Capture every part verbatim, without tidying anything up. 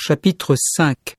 Chapitre cinq.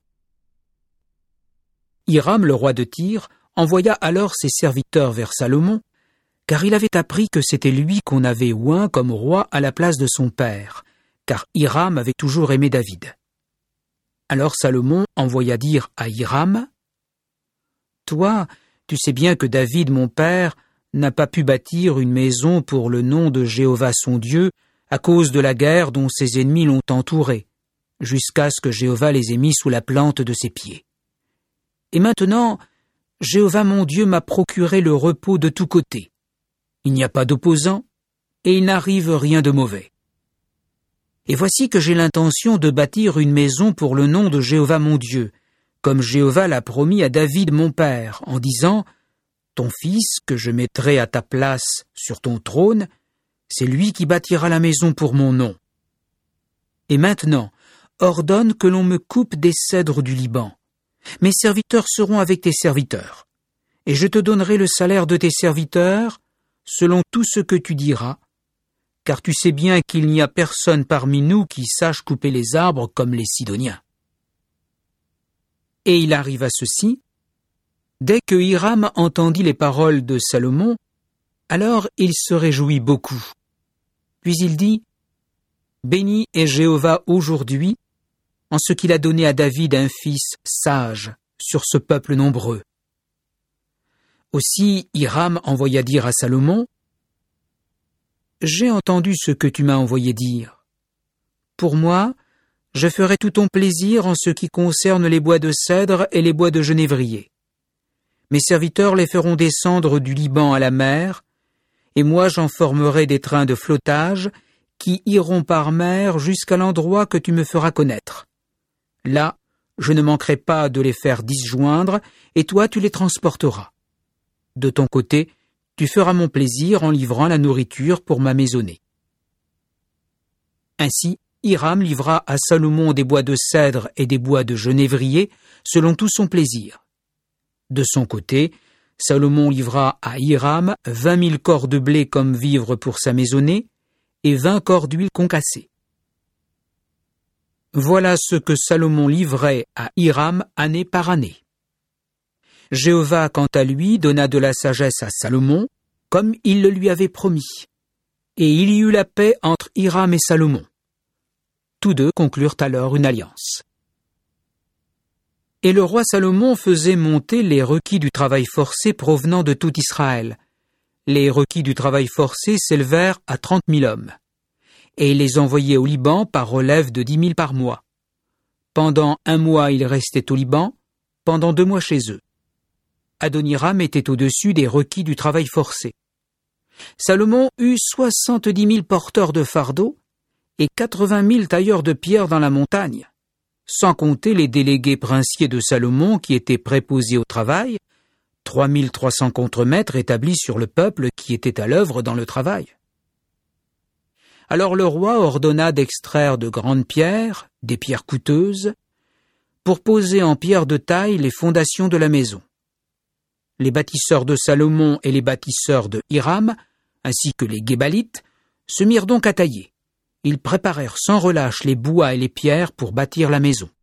Hiram, le roi de Tyr, envoya alors ses serviteurs vers Salomon, car il avait appris que c'était lui qu'on avait oint comme roi à la place de son père, car Hiram avait toujours aimé David. Alors Salomon envoya dire à Hiram, « Toi, tu sais bien que David, mon père, n'a pas pu bâtir une maison pour le nom de Jéhovah son Dieu à cause de la guerre dont ses ennemis l'ont entouré, jusqu'à ce que Jéhovah les ait mis sous la plante de ses pieds. Et maintenant, Jéhovah mon Dieu m'a procuré le repos de tous côtés. Il n'y a pas d'opposant, et il n'arrive rien de mauvais. Et voici que j'ai l'intention de bâtir une maison pour le nom de Jéhovah mon Dieu, comme Jéhovah l'a promis à David mon père, en disant, « Ton fils, que je mettrai à ta place sur ton trône, c'est lui qui bâtira la maison pour mon nom. Et maintenant, ordonne que l'on me coupe des cèdres du Liban. Mes serviteurs seront avec tes serviteurs, et je te donnerai le salaire de tes serviteurs selon tout ce que tu diras, car tu sais bien qu'il n'y a personne parmi nous qui sache couper les arbres comme les Sidoniens. » Et il arriva ceci, dès que Hiram entendit les paroles de Salomon, alors il se réjouit beaucoup. Puis il dit, « Béni est Jéhovah aujourd'hui, en ce qu'il a donné à David un fils sage sur ce peuple nombreux. » Aussi Hiram envoya dire à Salomon, « J'ai entendu ce que tu m'as envoyé dire. Pour moi, je ferai tout ton plaisir en ce qui concerne les bois de cèdre et les bois de genévrier. Mes serviteurs les feront descendre du Liban à la mer, et moi j'en formerai des trains de flottage qui iront par mer jusqu'à l'endroit que tu me feras connaître. Là, je ne manquerai pas de les faire disjoindre, et toi tu les transporteras. De ton côté, tu feras mon plaisir en livrant la nourriture pour ma maisonnée. » Ainsi, Hiram livra à Salomon des bois de cèdre et des bois de genévrier, selon tout son plaisir. De son côté, Salomon livra à Hiram vingt mille corps de blé comme vivre pour sa maisonnée et vingt corps d'huile concassée. Voilà ce que Salomon livrait à Hiram année par année. Jéhovah, quant à lui, donna de la sagesse à Salomon, comme il le lui avait promis, et il y eut la paix entre Hiram et Salomon. Tous deux conclurent alors une alliance. Et le roi Salomon faisait monter les requis du travail forcé provenant de tout Israël. Les requis du travail forcé s'élevèrent à trente mille hommes. Et il les envoyait au Liban par relève de dix mille par mois. Pendant un mois, ils restaient au Liban, pendant deux mois chez eux. Adoniram était au-dessus des requis du travail forcé. Salomon eut soixante-dix mille porteurs de fardeaux et quatre-vingt mille tailleurs de pierre dans la montagne, sans compter les délégués princiers de Salomon qui étaient préposés au travail, trois mille trois cents contremaîtres établis sur le peuple qui était à l'œuvre dans le travail. Alors le roi ordonna d'extraire de grandes pierres, des pierres coûteuses, pour poser en pierre de taille les fondations de la maison. Les bâtisseurs de Salomon et les bâtisseurs de Hiram, ainsi que les Guébalites, se mirent donc à tailler. Ils préparèrent sans relâche les bois et les pierres pour bâtir la maison.